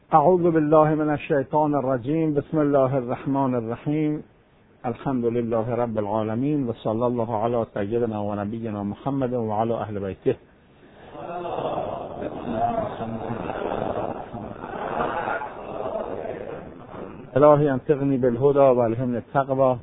اعوذ بالله من الشیطان الرجیم. بسم الله الرحمن الرحیم. الحمد لله رب العالمین و صلی الله علی سیدنا و نبینا محمد و علی اهل بیته. الهی انطقنی بالهدى و الهمنی التقوى.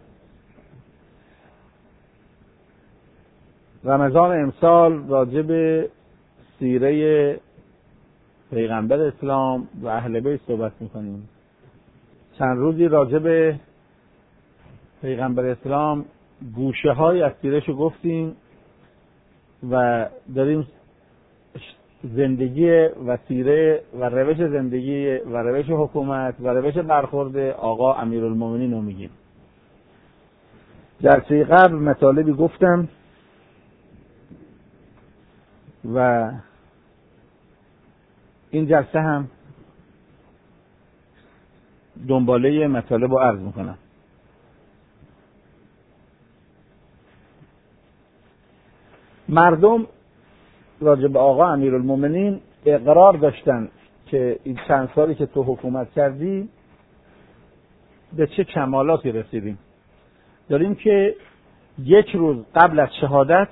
رمضان امسال راجع به سیره پیغمبر اسلام و اهل بیت صحبت میکنیم. چند روزی راجع به پیغمبر اسلام گوشه های از سیرهشو گفتیم و داریم زندگی و سیره و روش زندگی و روش حکومت و روش برخورد آقا امیرالمومنین رو میگیم. جلسه قبل مطالبی گفتم و این جلسه هم دنباله مطالب رو عرض میکنم. مردم راجع به آقا امیرالمومنین اقرار داشتن که این چند سالی که تو حکومت کردی به چه کمالاتی رسیدیم. داریم که یک روز قبل از شهادت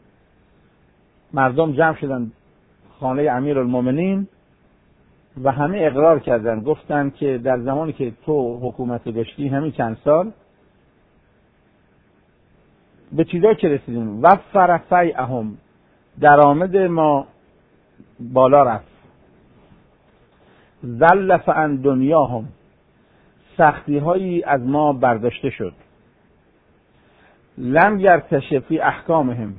مردم جمع شدن خانه امیرالمومنین و همه اقرار کردن، گفتن که در زمانی که تو حکومت داشتی همین چند سال به چیزا که رسیدیم. و فرفیعهم، درآمد ما بالا رفت. ذل عن دنیاهم، سختی هایی از ما برداشته شد. لم یرتشف فی احکامهم،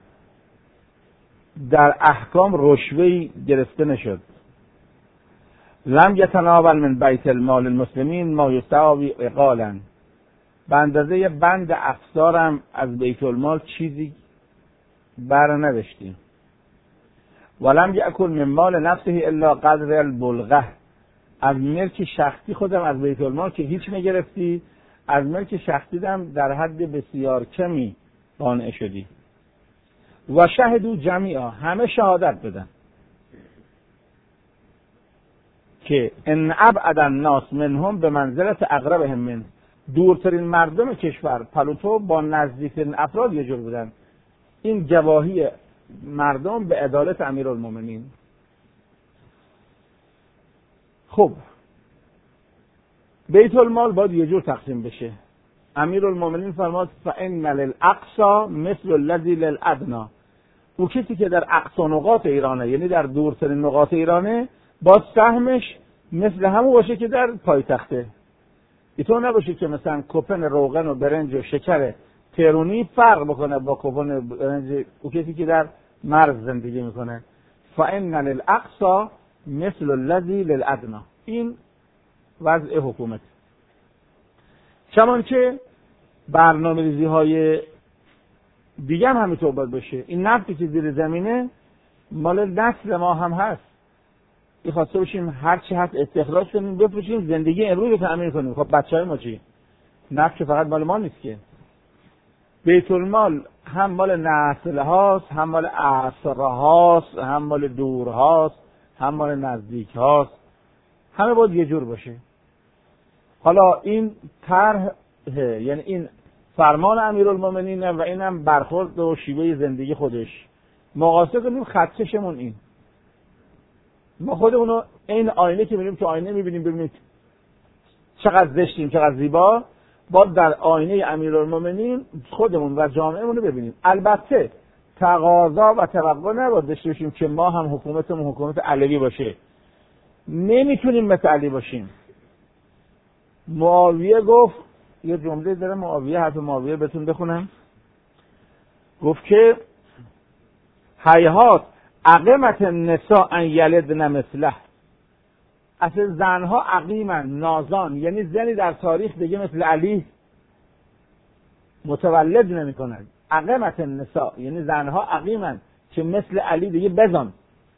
در احکام رشوه‌ای گرفته نشد. لم یتناول من بیت المال المسلمین ما یساوی عقالا، به اندازه بند افسارم از بیت المال چیزی بر نداشتیم. ولم یأکل من مال نفسه الا قدر البلغه، از ملک شخصی خودم از بیت المال که هیچ نگرفتی، از ملک شخصی دم در حد بسیار کمی قانع شدی. و شهدوا جمیعا، همه شهادت بدن که ان ابعد الناس منهم به منزلت اقربهم من، دورترین مردم کشور پلوتو با نزدیکترین افراد یه جور بودن. این گواهی مردم به عدالت امیرالمومنین. خب بیت المال باید یه جور تقسیم بشه. امیرالمومنین فرماد فان للاقصی مثل الذی للادنی، او کسی که در اقصی نقاط ایرانه، یعنی در دورترین نقاط ایرانه، باید سهمش مثل همون باشه که در پایتخته. اینطور نباشه که مثلا کپن روغن و برنج و شکر تهرونی فرق بکنه با کپن برنج او کسی که در مرز زندگی میکنه. فان للاقصی مثل الذی للادنی، این وضع حکومت. چنانچه برنامه‌ریزی های دیگه هم همینطور باید باشه. این نفتی که زیر زمینه مال نسل ما هم هست. این خواسته باشیم هر چی هست استخراج کنیم بفروشیم زندگی امروز رو تأمین کنیم. خب بچه‌های ما چی؟ نفت فقط مال ما نیست که. بیت المال هم مال نسل هاست، هم مال عصر هاست، هم مال دور هاست، هم مال نزدیک هاست. همه باید یه جور باشه. حالا این طرح، یعنی این فرمان امیرالمومنین و اینم برخورد و شیوه زندگی خودش. مقایسه کنیم خدکشمون این. ما خودمونو این آینه که میبینیم، تو آینه میبینیم ببینید چقدر زشتیم چقدر زیبا، باید در آینه امیرالمومنین خودمون و جامعهمون رو ببینیم. البته تقاضا و توقع نباید داشته باشیم که ما هم حکومتمون حکومت علوی باشه. نمیتونیم مثل علی باشیم. معاویه گفت، یه جمله داره معاویه، حرف معاویه بهتون بخونم. گفت که هیهات عقیمت النساء ان یلدن مثله، اصل زنها عقیمن، نازان، یعنی زنی در تاریخ دیگه مثل علی متولد نمی کنند. عقیمت النساء یعنی زنها عقیمن که مثل علی دیگه بزن.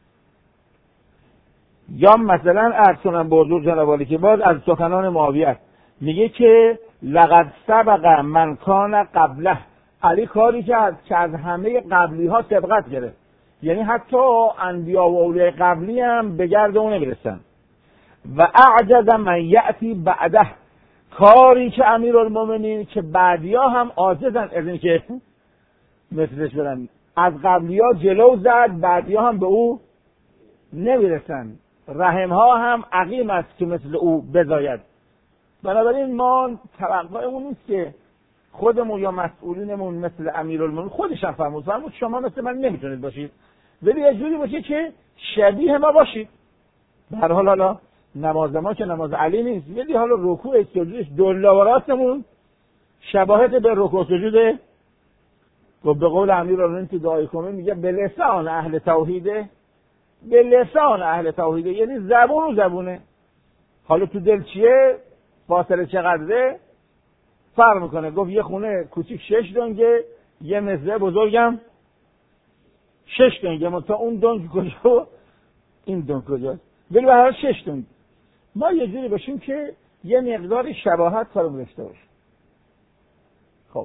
یا مثلا ارسونم بردور جنابالی که باز از سخنان معاویه میگه که لقد سبق من کان قبله، علی کاری کرد که از همه قبلی ها سبقت گرفت، یعنی حتی انبیا و اولیاء قبلی هم به گرد اون نمیرسن. و اعجز من یأتی بعده، کاری که امیرالمومنین که بعدیا هم عاجزن از این که مثلش برن، از قبلیا جلو زد، بعدیا هم به او نمیرسن، رحمها هم عقیم است که مثل او بزاید. بنابراین ما توقعمون نیست که خودمون یا مسئولینمون مثل امیرالمومنین، خودش هم فرمود شما مثل من نمیتونید باشید، ولی یه جوری باشه که شبیه ما باشید. به هر حال حالا نماز ما که نماز علی نیست، ولی حالا رکوع سجودش دولاوراتمون شباهت به رکوع سجوده. و به قول امیرالمومنین تو دعای کمی میگه به لسان اهل توحیده، به لسان اهل توحیده، یعنی زبون و زبونه. حالا تو دل چیه، فاصله چقدره فرق میکنه. گفت یه خونه کوچیک 6 دنگه، یه مزرعه بزرگم 6 دنگه، تا اون دنگ کجا این دنگ کجاست، ولی به هر حال 6 دنگ. ما یه جوری باشیم که یه مقدار شباهت کارمون داشته باشه. خب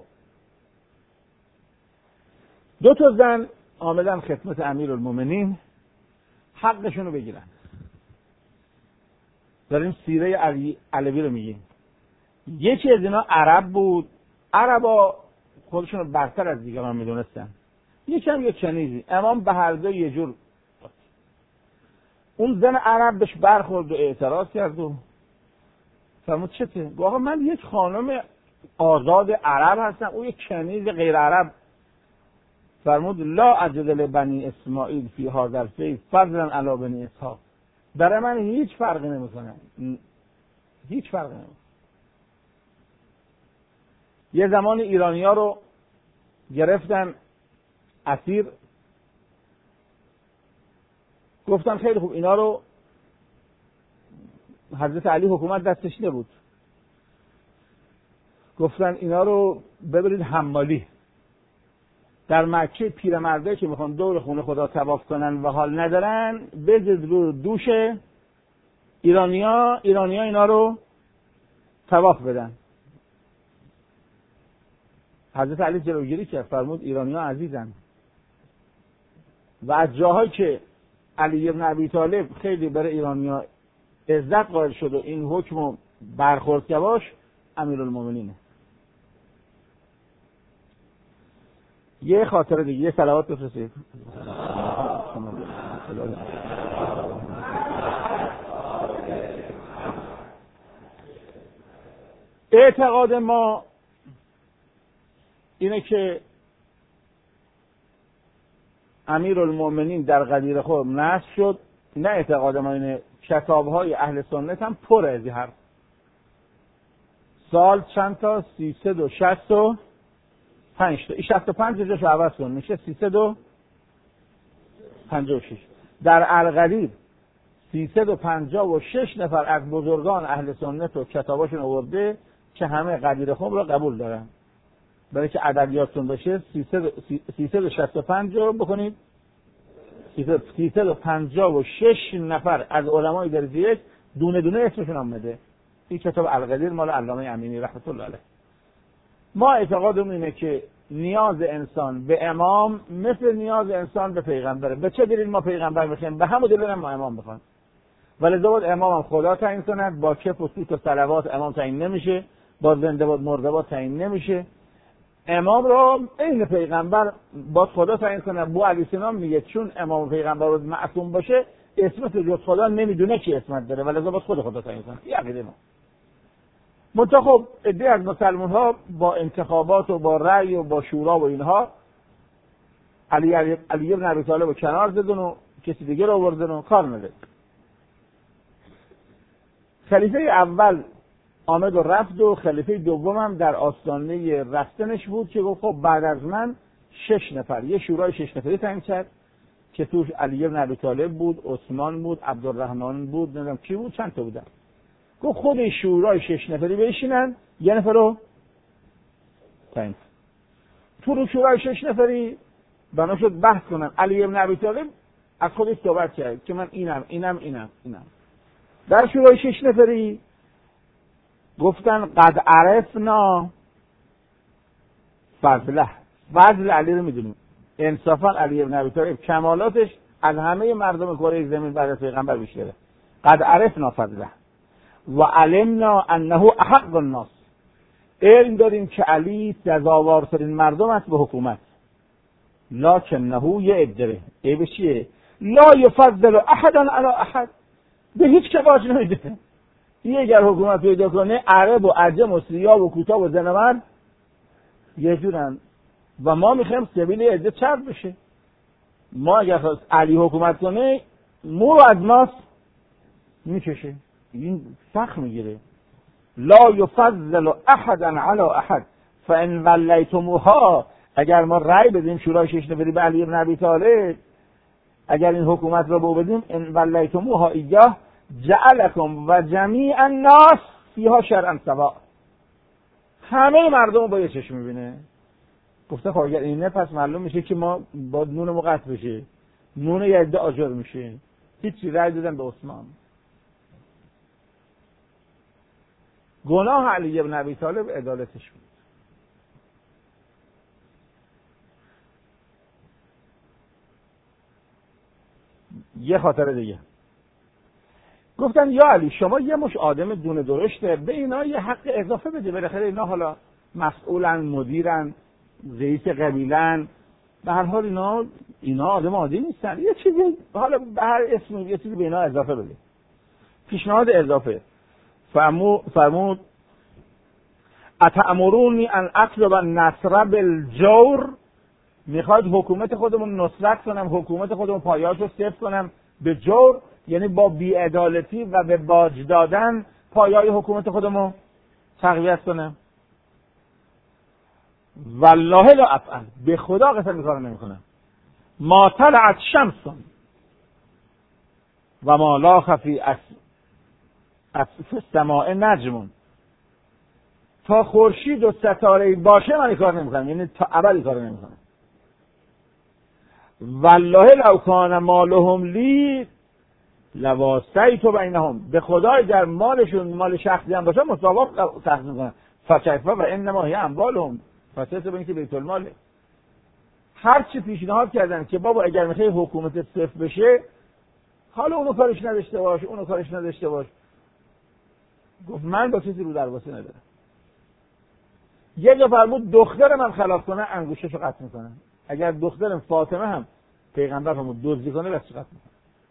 دو تا زن آمدن خدمت امیرالمومنین حقشون رو بگیرن. داریم سیره علوی رو میگیم. یکی از اینا عرب بود، عربا خودشون رو برتر از دیگران میدونستن. یکم یه کنیزی، امام به هر دو یه جور. اون زن عرب بهش برخورد و اعتراض کرد و فرمود چته؟ گفت آقا من یک خانم آزاد عرب هستم، او یک کنیز غیر عرب. فرمود لا اجد لبنی اسماعیل فی هذا الفیض فضلا علی بنی اسحاق، برای من هیچ فرقی نمیکنه، هیچ فرقی نمیکنه. یه زمان ایرانی‌ها رو گرفتن اسیر، گفتن خیلی خوب اینا رو، حضرت علی حکومت دستش نبود، گفتن اینا رو ببرید حمالی. در مکه پیرمرده که میخوان دور خونه خدا طواف کنن و حال ندارن، بزد رو دوش ایرانیا اینا رو طواف بدن. حضرت علی جلوگیری کرد، فرمود ایرانیا عزیزن و از جاهایی که علی ابن ابی طالب خیلی برای ایرانیا عزت قائل شد و این حکم برخورد که باش، امیرالمومنینه. یه خاطره دیگه، یه صلوات بفرستید. اعتقاد ما اینه که امیرالمومنین در غدیر خرم نصب شد. نه اعتقاد ما اینه، کتاب‌های اهل سنت هم پر از این حرف. سال چند تا؟ 365 تا. این 65 جاش عوض کن میشه 356. در الغدیر 356 نفر از بزرگان اهل سنت و کتاباشون آورده که همه غدیر خرم رو قبول دارن. برای که عددیاتون بشه 365 رو بکنید، 356 نفر از علمای درجه یک دونه دونه اسمشون آمده. این کتاب الغدیر مال علامه امینی رحمت الله علیه. ما اعتقادمون اینه که نیاز انسان به امام مثل نیاز انسان به پیغمبره. به چه دلیل ما پیغمبر میخوایم؟ به همون دلیل ما امام میخوایم. ولی زود امام هم خدا تعیین کند، با کف و سوت و صلوات امام تعیین نمیشه، با زنده باد مرده باد تعیین نمیشه. امام رو این پیغمبر با خدا تعیین کنه. بو علی سینان میگه چون امام پیغمبر رو معصوم باشه، اسمت جز خدا نمیدونه کی اسمت داره، ولی زود خدا تعیین کنه. این عقیده ما. منتخب عده از مسلمان ها با انتخابات و با رأی و با شورا و اینها علی ابن ابی طالب رو کنار زدن و کسی دیگه رو آوردن و کار نداد. خلیفه اول آمد و رفت و خلیفه دوم هم در آستانه رفتنش بود که گفت خب بعد از من 6 نفر، یه شورای 6 نفری تعیین کرد که توش علی ابن ابی طالب بود، عثمان بود، عبدالرحمن بود، نمیدونم کی بود، چند تا بودن. گفت خود شورای 6 نفری بشینن، یه نفر رو تعیین. تو شورای 6 نفری بنا شد بحث کنن. علی ابن ابی طالب از خودش صحبت کرد که من اینم. در شورای 6 نفری گفتن قد عرفنا فضله، فضل علی رو میدونیم. انصافا علی ابن ابی طالب کمالاتش از همه مردم کره زمین بعد از پیغمبر بیشتره. قد عرفنا فضله و علمنا انه احق الناس. علم داریم که علی سزاوارترین مردم است به حکومت. لکنه یه عده عیبش چیه؟ لا یفضل احدا علی احد، به هیچ که باج نمیده. این اگر حکومت پیدا کنه عرب و عجم و سیاه و کوتاه و زنورد یه جورن و ما میخوایم سبیل عده چرب بشه. ما اگر خواست علی حکومت کنه مو از ماست میکشه، این سخت میگیره. لا یفضل احدا علی احد فان ولیتموها، اگر ما رأی بدیم شورای ششم بری به علی بن ابی طالب، اگر این حکومت را بو بدیم، ان ولیتموها ایاه جعلکم و جمیع الناس فیها شرعا سواء، همه مردم با یه چشم میبینه. گفته خب اگر اینه پس معلوم میشه که ما با نون قطع بشه، نون یه عده آجر میشه. هیچی، رأی دادن به عثمان. گناه علی بن ابی طالب عدالتش بود. یه خاطر دیگه گفتن یا علی شما یه مش آدم دونه درشته، به اینا یه حق اضافه بده، بالاخره اینا حالا مسئولن، مدیرن، رئیس قبیلن، به هر حال اینا آدم عادی نیستن، یه چیزی حالا به هر اسم یه چیزی به اینا اضافه بده. پیشنهاد اضافه فرمود اتأمرونی ان اطلب النصر بالجور، میخواید حکومت خودمون نصرت کنم، حکومت خودمون پایه‌اشو صفر کنم به جور، یعنی با بی‌عدالتی و به باج دادن پایه‌های حکومت خودمون تقویت کنم. والله لا افعل، به خدا قسم کارو نمیکنم. ما طلعت شمس و ما لاخ فی السماء نجم، تا خورشید و ستاره باشه من کار نمیکنم، یعنی تا ابد کار نمیکنم. والله لو کان مالهم لی لواسیت بینهم، به خدا در مالشون مال شخصی هم باشه مساوات تقسیم میکنن. فکیف و انما هی اموالهم فسیت به اینکه بیت المال. هر چی پیشنهاد کردن که بابا اگر میخوای حکومت صفر بشه، حالا اونو کارش نداشته باش، اونو کارش نداشته باش، گفت من با کسی رو درواسی ندارم. یه جا فرمود دختر من خلاف کنه انگشتشو قطع میکنن. اگر دخترم فاطمه هم پیغمبر فرمود دزدی کنه بس قطع میکنن.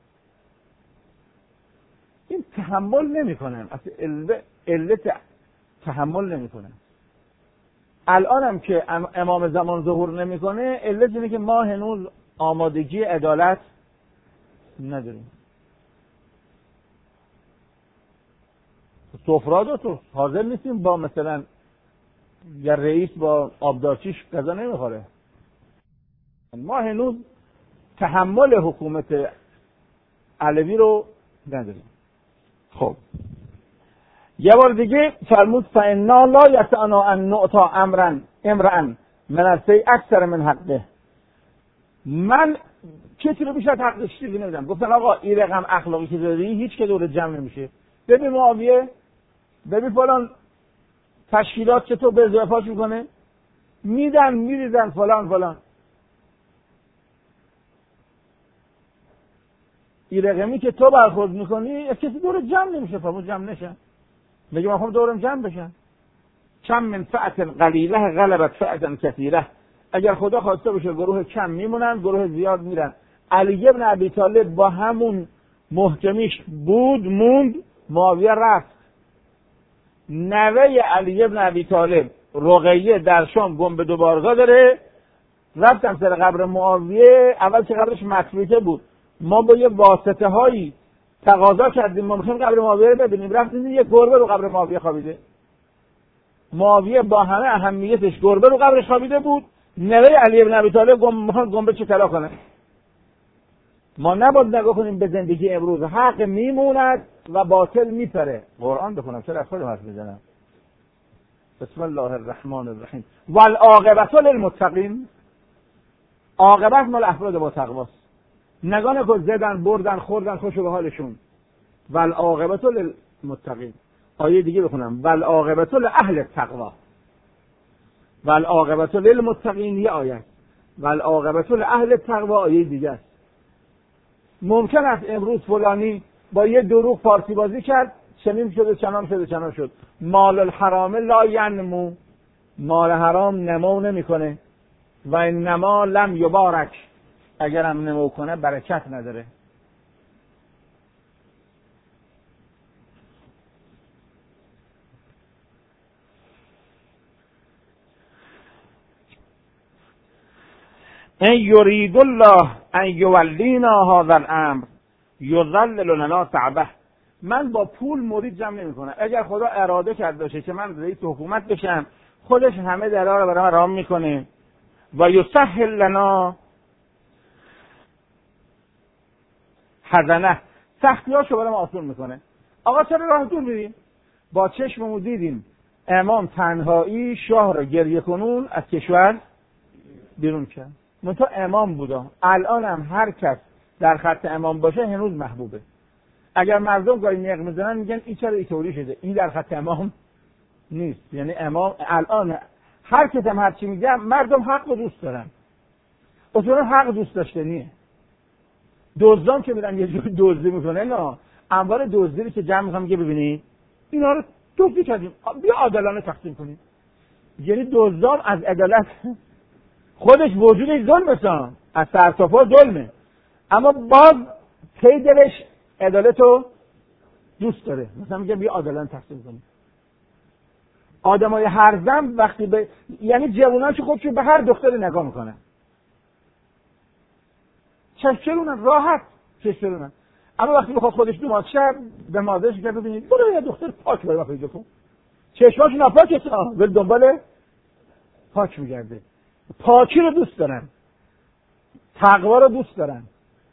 این تحمل نمیکنن، اصلا علت تحمل نمیکنن. الان هم که امام زمان ظهور نمیکنه، علت اینه که ما هنوز آمادگی عدالت نداریم. سفراد تو حاضر نیستیم با مثلا یا رئیس با آبدارچیش غذا نمیخوره. ما هنوز تحمل حکومت علوی رو نداریم. خب یه بار دیگه فرمود فانا لا یسعنا ان نعطا امرا من الشیء اکثر من حقه، من کسی رو بیش از حقش چیزی نمیدم. گفتن آقا این رقم اخلاقی که داری هیچ که دور جمع نمیشه. ببین معاویه، ببین فلان تشکیلات چطور به ازدواج میکنه، میدن میریزن فلان. این رقمی که تو برخورد میکنی کسی دور جمع نمیشه، فرمود جمع نشن. میگه من خواهم دورم جمع بشن. کم من فئت قلیله غلبت فئت کثیره، اگر خدا خواسته باشه گروه کم میمونن، گروه زیاد میرن. علی بن ابی طالب با همون محکمیش موند، معاویه رفت. نوه علی بن ابی طالب رقیه در شام گنبد و بارگاه داره، رفتم سر قبر معاویه. اول که قبرش متروکه بود، ما با یه واسطه هایی تقاضا کردیم ما میخوایم قبر معاویه رو ببینیم، رفتیم یه گربه رو قبر معاویه خوابیده. معاویه با همه اهمیتش گربه رو قبرش خوابیده بود. نوه علی بن ابی طالب میخواد گنبد چه طلا کنه. ما نباید نگاه کنیم به زندگی امروز، حق میموند و باطل میپره. قرآن بخونم چرا از خودم حرف میزنم. بسم الله الرحمن الرحیم. والعاقبة للمتقین، عاقبت مال افراد با تقواست. نگاه نکن زدن بردن خوردن خوشو به حالشون. والعاقبة للمتقین. آیه دیگه بخونم والعاقبة لأهل التقوا. والعاقبة للمتقین یه آیه، والعاقبة لأهل التقوا آیه دیگه است. ممکن است امروز فلانی با یه دروغ فارسی بازی کرد، چنین شده چنان شده چنان شد. مال الحرام لا ینمو، مال حرام نمو نمیکنه. و انما لم یبارک، اگرم نمو کنه برکت نداره. ان یرید الله ان یولینا هذا الامر یذلل لنا صعبه. من با پول مرید جمع نمی‌کنم. اگر خدا اراده کرده باشه که من رئیس حکومت بشم، خودش همه درا رو برام رام میکنه. و یسهل لنا حزنه، سختیاشو برام آسون میکنه. آقا چرا راه دور میریم؟ با چشممون دیدیم امام تنهایی شاه رو گریه کنون از کشور بیرون کرد. منتها امام بودا. الان هم هر کس در خط امام باشه هنوز محبوبه. اگر مردم گاهی نق میزنن میگن این چرا اینطوری شده، این در خط امام نیست. یعنی امام الان هر کس هم هرچی میگه مردم حق رو دوست دارن. اصولا حق دوست داشتنیه. دزدان که میرن یه جوری دزدی میکنه، نه انبار دزدی که جمع میکنم میگه ببینید اینا رو دزدی کردیم بیا عادلانه تقسیم کنیم. یعنی دزدان از عدالت خودش وجودش ظلمه، از سرتاپا ظلمه، اما باز پی دلش عدالت رو دوست داره. مثلا میگه بیا عادلانه تقسیم کنیم. آدمای هر زن وقتی یعنی جوانان که خودشون به هر دختری نگاه میکنن، چشمشون راحت چشمشون، اما وقتی بخواد خودش تو مادر به مادرش میگه ببینید برو یه دختر پاک برای پیدا کن، چشماش ناپاکه ولی دنبال پاک میگرده. پاکی رو دوست دارن، تقوا رو دوست دارن.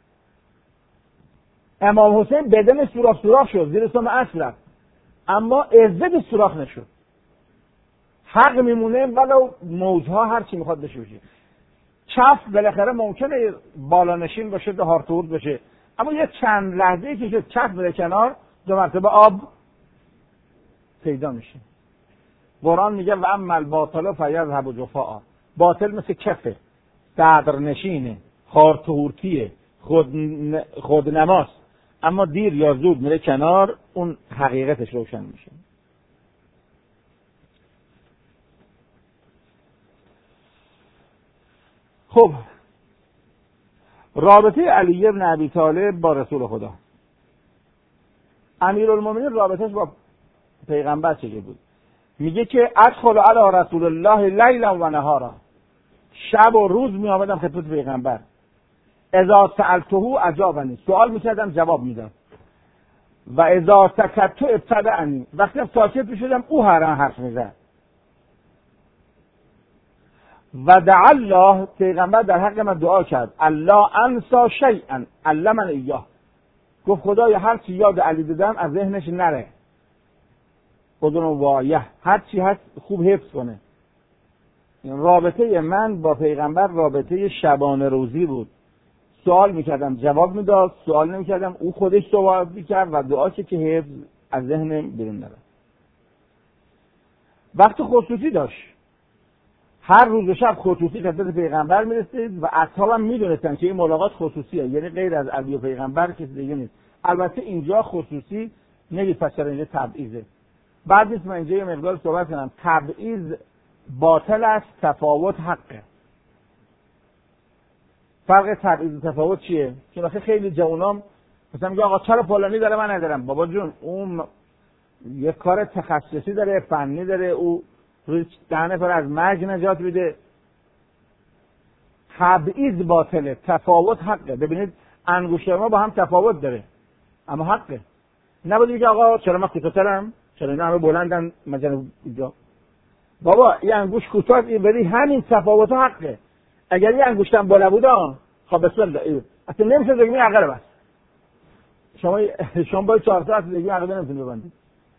امام حسین بدن سوراخ شد زیر سم اصل، اما عزت سوراخ نشد. حق میمونه ولو موجها هر چی میخواد بشه. چف بالاخره ممکنه بالانشین باشه و هارتورد بشه، اما یه چند لحظه‌ای که شد چف بره کنار، دو مرتبه آب پیدا میشه. قرآن میگه و اما الباطل فیذهب جفاء. باطل مثل کفه، صدرنشینه، هارتورتیه، خودنماست، اما دیر یا زود میره کنار، اون حقیقتش روشن میشه. خب رابطه علی بن ابی طالب با رسول خدا. امیرالمومنین رابطهش با پیغمبر چه بود؟ میگه که ادخل علی رسول الله لیلا و نهارا، شب و روز می آمدم خدمت پیغمبر. اذا سألته اجابنی، سوال میکردم جواب میداد. و اذا سکت ابتدعنی، وقتی ساکت میشدم او حرف میزد. و دعا الله، پیغمبر در حق من دعا کرد، الله انسا شیئا علمن ایاه، گفت خدایا هر چی یاد علی دادم از ذهنش نره، بدون وایه هر چی هست خوب حفظ کنه. رابطه من با پیغمبر رابطه شبانه روزی بود. سوال میکردم جواب میداد، سوال نمیکردم او خودش سوال میکرد و دعا که حفظ از ذهن بیرون نره. وقت خصوصی داشت، هر روز و شب خصوصی خدمت پیغمبر میرسید و اصحابم میدونستن که این ملاقات خصوصیه، یعنی غیر از علی و پیغمبر کسی دیگه نیست. البته اینجا خصوصی نگید پس چرا اینجا تبعیضه. بعد نیست من اینجا یه مقدار صحبت کنم. تبعیض باطل است، تفاوت حقه. فرق تبعیض و تفاوت چیه؟ که مثلا خیلی جوانام مثلا میگه آقا چرا فلانی داره من ندارم. بابا جون اون یه کار تخصصی داره، فنی داره، او روی 10 نفر از مرگ نجات میده. تبعیض باطله، تفاوت حقه. ببینید انگشت ما با هم تفاوت داره اما حقه. نباید بگه آقا چرا من کوتاه‌ترم، چرا اینا همه بلندن مثلا اینجا. بابا این انگشت کوتاه ولی همین تفاوت حقه. اگر این انگشتم بالا بود خب بسم الله اصلا نمیشه دیگه این عقله بس. شما با 4 ساعت دیگه عقله نمیتونید ببندید.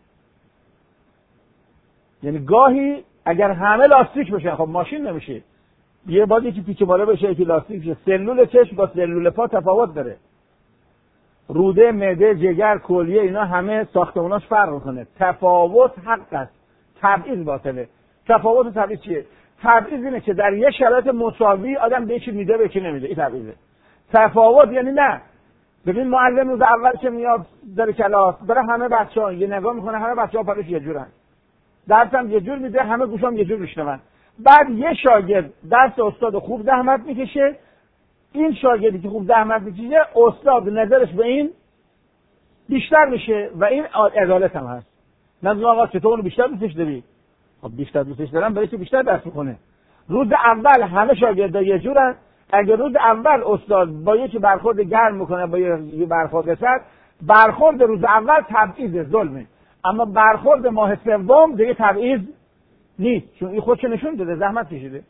یعنی گاهی اگر همه لاستیک بشن خب ماشین نمیشه. یه بادی که پیچ بالا بشه یکی لاستیک بشه. سلول چشم با سلول پا تفاوت داره. روده، معده، جگر، کلیه اینا همه ساختموناش فرق میکنه. تفاوت حق است. تبعیض باطله. تفاوت و تبعیض چیه؟ تبعیض اینه که در یه شرایط مساوی آدم به یکی میده به یکی نمیده. این تبعیضه. تفاوت یعنی نه ببین معلم روز اول که میاد در کلاس برای همه بچه‌ها یه نگاه میکنه، همه بچه‌ها پاکش یه جورن، درسم یه جور میده، همه گوشام یه جور میشنون. بعد یه شاگرد درس استاد خوب زحمت میکشه، این شاگردی که خوب زحمت میکشه استاد نظرش به این بیشتر میشه و این عدالت هم هست. نظر آقا چطور اونو بیشتر دوستش داری؟ خب بیشتر دوستش دارم برای چه بیشتر درس میکنه. روز اول همه شاگردا یه جورن، اگر روز اول استاد با یکی برخورد گرم میکنه با یه برخورد سرد، برخورد روز اول تبعیض ظلمه، اما برخورد ماه سوم دیگه تبعیض نیست، چون این خودش نشون داده زحمت کشیده.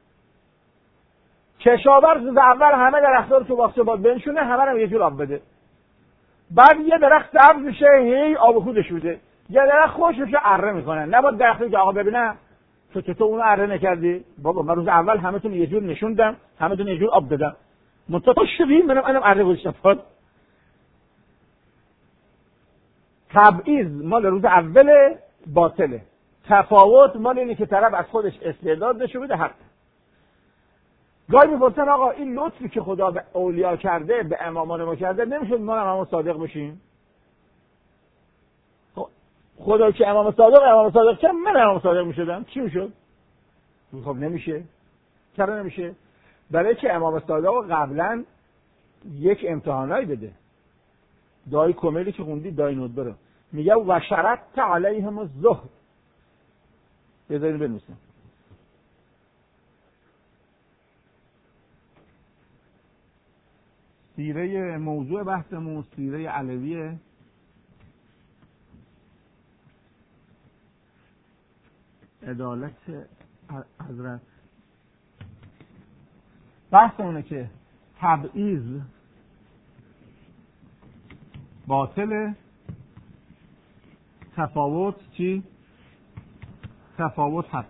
کشاورز روز اول همه درخت‌ها رو تو باغچه باید بنشونه، همه رو یه جور آب بده. بعد یه درخت سبز میشه هی آب خودش میده، یه درخت خوش میشه اره میکنن. نباید درختی که آقا ببینم تو اونو اره نکردی. بابا من روز اول همتون یه جور نشوندم، همتون یه جور آب دادم، منتها تو شبیه منم اره گذاشتم. تبعیض مال روز اول باطله، تفاوت مال اینه که طرف از خودش استعداد نشون بده. حق گاهی میپرسن آقا این لطفی که خدا به اولیا کرده به امامان ما کرده نمیشد ما امام صادق بشیم؟ خدا که امام صادق کرد من امام صادق میشدم چی میشد؟ خب نمیشه. چرا نمیشه؟ برای که امام صادق قبلا یک امتحانایی بده. دای کمیلی که خوندی دای ندبه رو میگه و شرط علیهم الزهد. بذارید بنویسم. سیره موضوع بحثمون سیره علویه، عدالت حضرت. بحثمونه که تبعیض باطله، تفاوت چی؟ تفاوت حقه.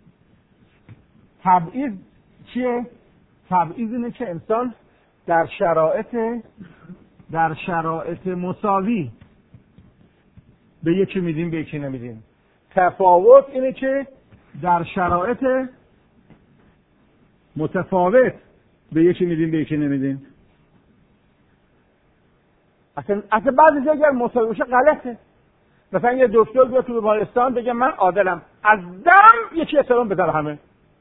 تبعیض چیه؟ تبعیض اینه که انسان در شرایط مساوی به یکی میدیم به یکی نمیدیم. تفاوت اینه که در شرایط متفاوت به یکی میدیم به یکی نمیدیم. اصلا بعضی جا اگر مساوی باشه غلطه. مثلا یه دکتر بیاد تو بیمارستان بگه من عادلم، از دم یکی احترام بده همه.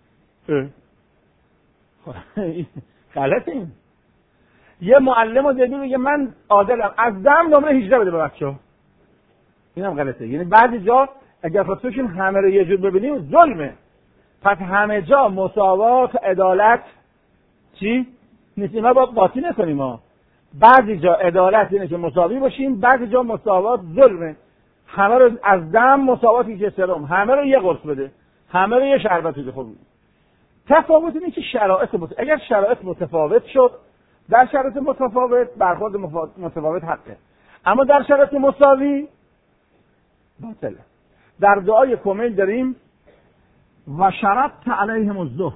غلطه این. یه معلم رو دیدی بگه من عادلم، از دم نمره 18 بده به بچه‌ها. اینم غلطه. یعنی بعضی جا اگر خودتون همه رو یه جور ببینیم ظلمه. پس همه جا مساوات عدالت چی؟ نیست. ما با قاطی نکنیم ها. بعضی جا عدالت اینه که مساوی باشیم، بعضی جا مساوات ظلمه. همه رو از دم مساواتی که سرم، همه رو یه قرص بده، همه رو یه شربت بده. خب تفاوت اینه که اگر شرایط متفاوت شد، در شرایط متفاوت برخورد متفاوت حقه، اما در شرایط مساوی باطله. در دعای کمیل داریم و شرط علیهم الزهد.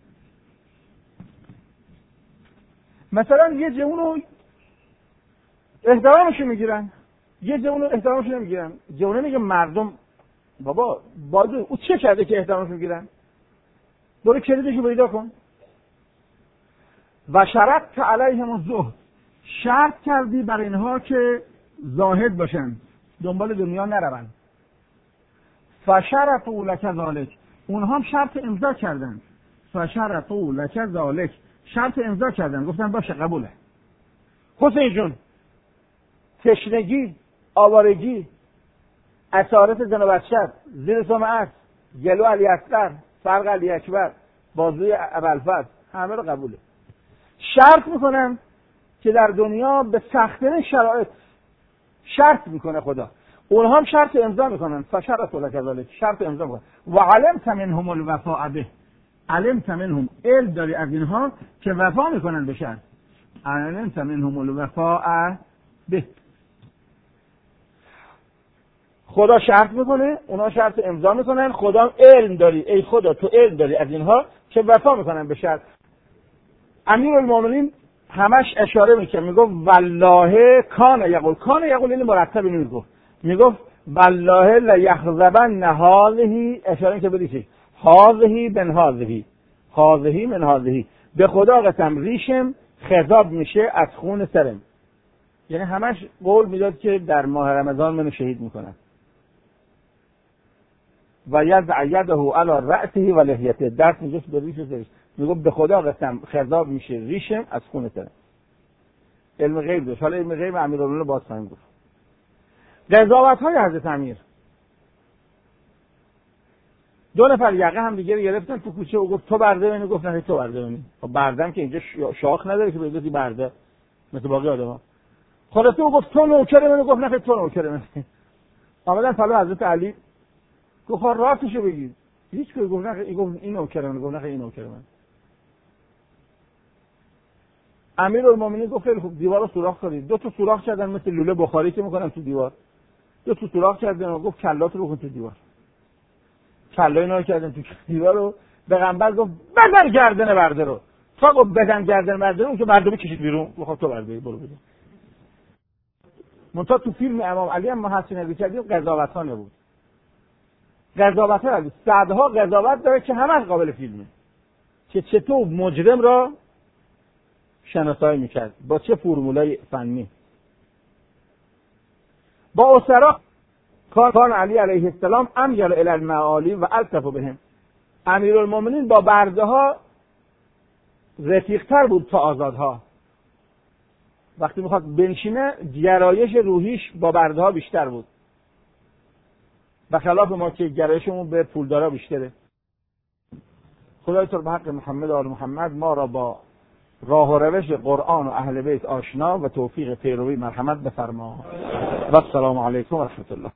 مثلا یه جوونو احترامش میگیرن، یه جوونو احترامش نمیگیرن. جوونه میگه مردم بابا باید او چه کرده که احترامش میگیرن؟ برو کلیدشو پیدا کن. و شرط علیهم الزهد، شرط کردی بر اینها که زاهد باشن، دنبال دنیا نرون. فشرطوا لک ذلک، اونها هم شرط امضا کردن. فشرطوا لک ذلک، شرط امضا کردن، گفتن باشه قبوله. حسین جون، تشنگی، آوارگی، اسارت زن و بچه، زیر سمعت، گلو علی اصغر، فرق علی اکبر، بازوی ابوالفضل، همه رو قبوله. شرط میکنن که در دنیا به سخت‌ترین شرایط شرط میکنه خدا، اونها هم شرط امضا میکنن. فشرطوا لک ذلک، شرط امضا میکنن. و علمت منهم الوفاء به، علمت منهم، علم داری از اینها که وفا میکنن به شرط. علمت منهم الوفاء به، خدا شرط میکنه، اونا شرط امضا میکنن. خدا علم داری، ای خدا تو علم داری از اینها که وفا میکنن به شرط. امیرالمومنین همش اشاره میکنه، میگفت والله کان یقول این مرتب میگفت والله لیحذبن هذه، اشاره که بدیش هذه من هذه، به خدا قسم ریشم خضاب میشه از خون سرم. یعنی همش قول میداد که در ماه رمضان منو شهید میکنن. و یضع یده علی رأسه و لحیته، دست میگفت به ریش زیرش، میگفت به خدا قسم خضاب میشه ریشم از خون تره. علم غیب داشت. حالا علم غیب امیرالمومنین باز خواهیم گفت. قضاوت های حضرت امیر، دو نفر یقه هم دیگه گرفتن تو کوچه و گفت تو برده بینی، گفت نه تو برده بینی. خب بردم که اینجا شاخ نداره که بگذی برده مثل باقی آدما. خودت گفت تو نوکر منو، گفت نه تو نوکر من. آمدن طلب حضرت علی، گفت راستشو بگید. هیچ کی گفت نه، گفت این نوکر من، گفت نه این نوکر من. امیرالمومنین گفت خیلی خوب دیوارو سوراخ کنید. دو تا سوراخ کردن مثل لوله بخاری که میکنن تو دیوار. دو تا سوراخ کردن و گفت کلاتو بکن تو دیوار. کلای اینا رو کردن تو دیوار رو. پیغمبر گفت بزن گردن برده رو. تا گفت بزن گردن برده رو که برده بکشید بیرون. گفت تو برده برو بده. منتها تو فیلم امام علی هم ما حسین نگی کردیم قضاوت‌ها نبود. قضاوت‌ها صدها قضاوت داره که همش قابل فیلمه. که چطور مجرم را شناسایی میکرد با چه فرمولای فنی. با اسرا کان علی علیه السلام امجل الی المعالی و الطف بهم. امیرالمومنین با برده ها رفیق‌تر بود تا آزادها. وقتی میخواد بنشینه گرایش روحیش با برده ها بیشتر بود، بخلاف ما که گرایشمون به پولدارا بیشتره. خدای تو به حق محمد و آل محمد ما را با راه و روش قرآن و اهل بیت آشنا و توفیق پیروی مرحمت بفرما. و السلام علیکم و رحمت الله.